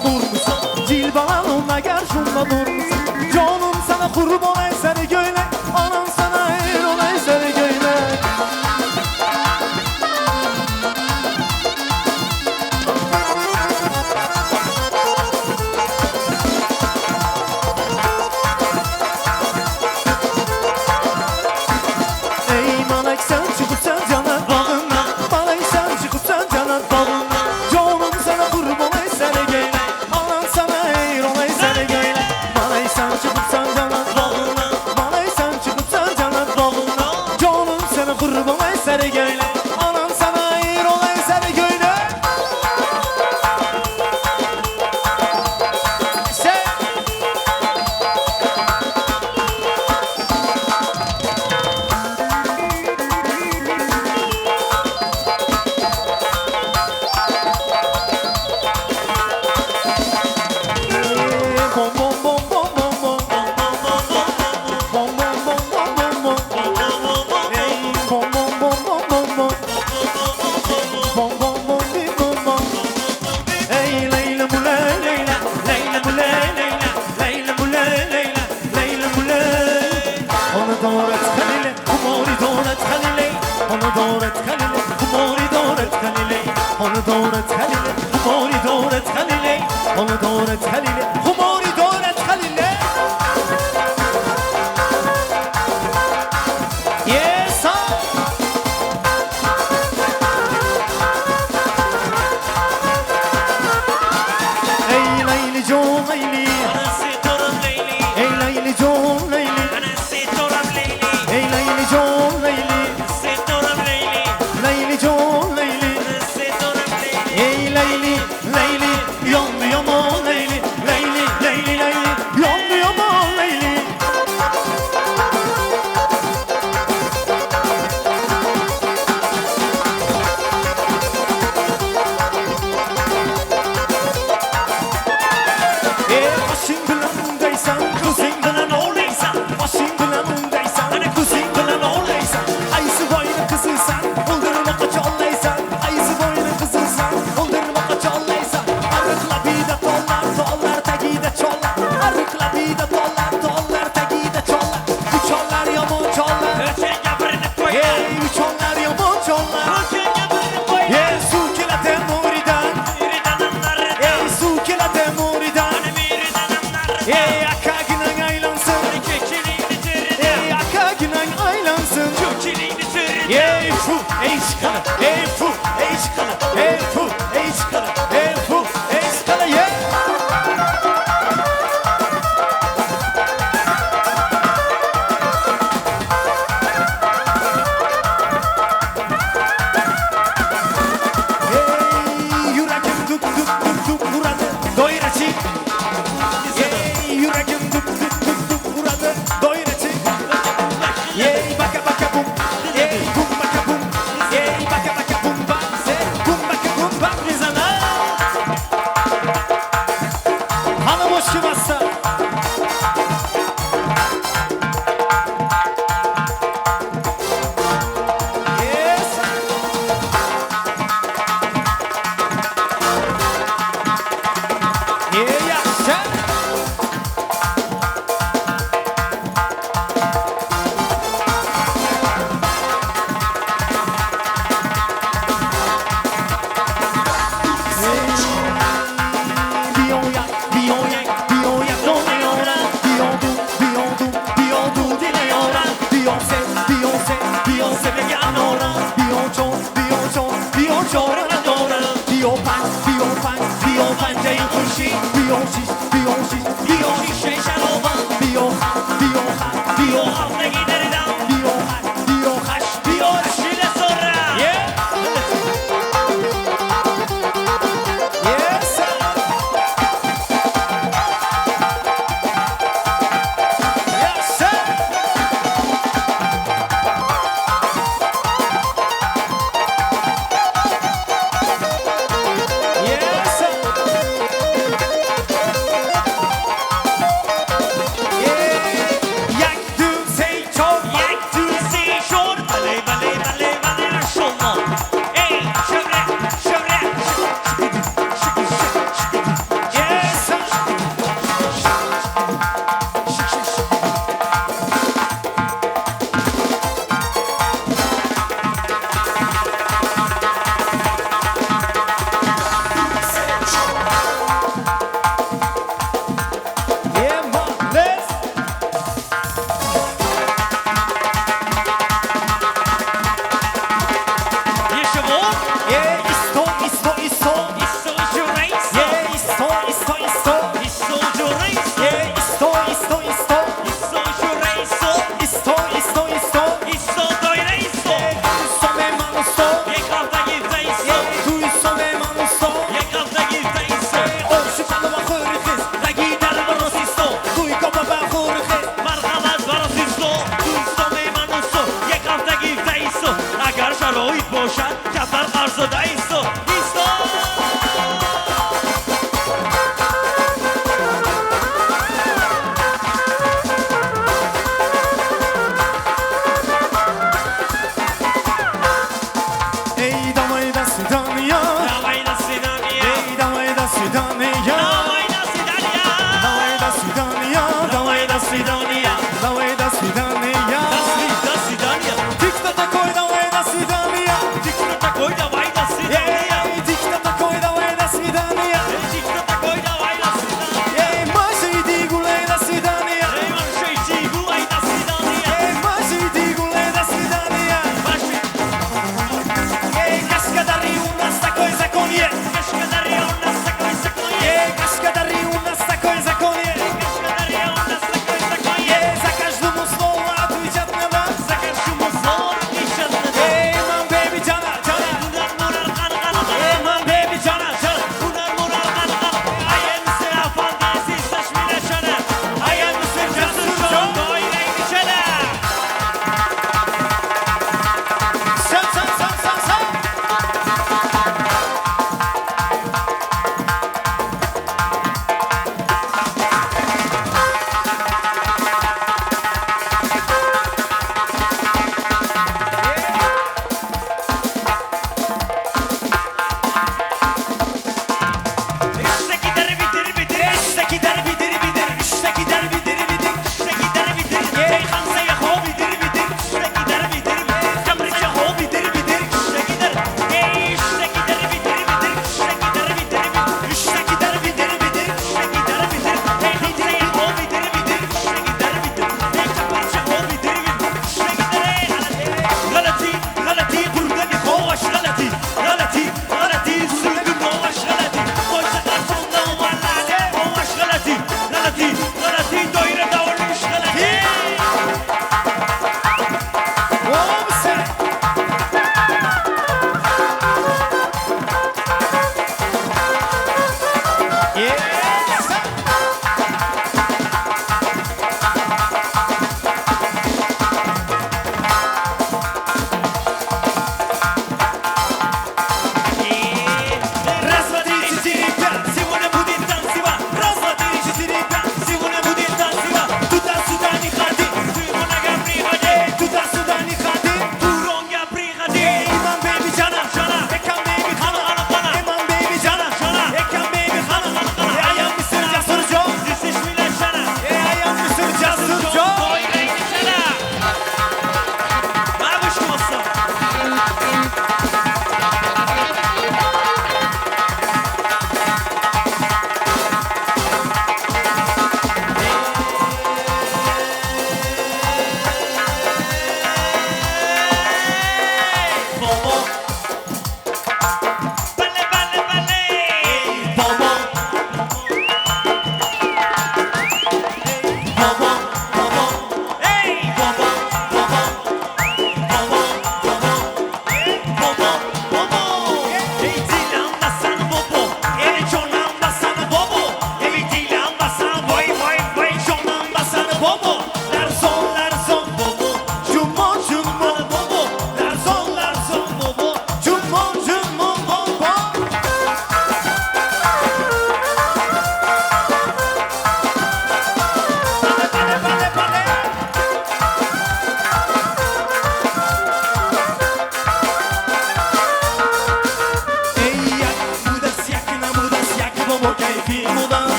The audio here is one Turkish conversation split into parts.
durmuşsun, cilbalanınla karşımda durmuşsun. Canım sana kurban eser göyle, anan sana eyron eser göyle. Ey malak sen çıkıp sen cennet bağına, malak sen çıkıp sen cennet bağına. Canım sana kurban eser göyle, anan sana eyron eser göyle. Malak sen çıkıp sen cennet bağına, malak sen çıkıp sen cennet bağına. Canım sana kurban eser göyle, anan sana eyron eser göyle. Sen bom bom bom bom bom bom bom bom bom bom bom bom. Ey bom bom bom bom bom bom bom bom bom bim bom bom. Ey Leyla bu Leyla, Leyla bu Leyla, Leyla bu Leyla, Leyla bu Leyla. Onu doğrat kalile, kumori doğrat kalile, onu doğrat kalile, kumori doğrat kalile, onu doğrat kalile, kumori doğrat kalile, onu doğrat kalile, kumori doğrat kalile. Yes, ey Leyli John Leyli, ey Leyli John Leyli, ey Leyli John Leyli, Leyli John Leyli, ey Leyli, Leyli, yandı yaman Leyli, Leyli, Leyli, Leyli, yandı yaman Leyli. Başın bilenindeysen, kızın bilen oğluysan. Başın bilenindeysen, kızın bilen oğluysan. Ayısı boynu kızıysan, öldürme kaçalıysan. Ayısı boynu kızıysan, öldürme kaçalıysan. Arıkla bir de tollar, tollar tagi de çollar. Arıkla bir de tollar, tollar tagi de çollar. Bu çollar yaman çollar. Hey, bu çollar yaman çollar. Hey, su kila temuridan. Hey, su kila temuridan. Ey akagınan aylansın, ey akagınan aylansın. Ey fu, ey çıkana, ey fu, ey çıkana, ey fu, ey çıkana, ey fu, ey çıkana, ye. Ey yüreğim duk duk duk duk vuradı, doyraçı. Ey yüreğim duk duk duk duk vuradı, doyraçı. Ey baka baka bum, ey bum baka bum, ey baka baka bum bak, sen bum baka bum bak bizana. Hanım hoş kıvassa. Yes. Ey yaşa.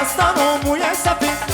dastano muyesafi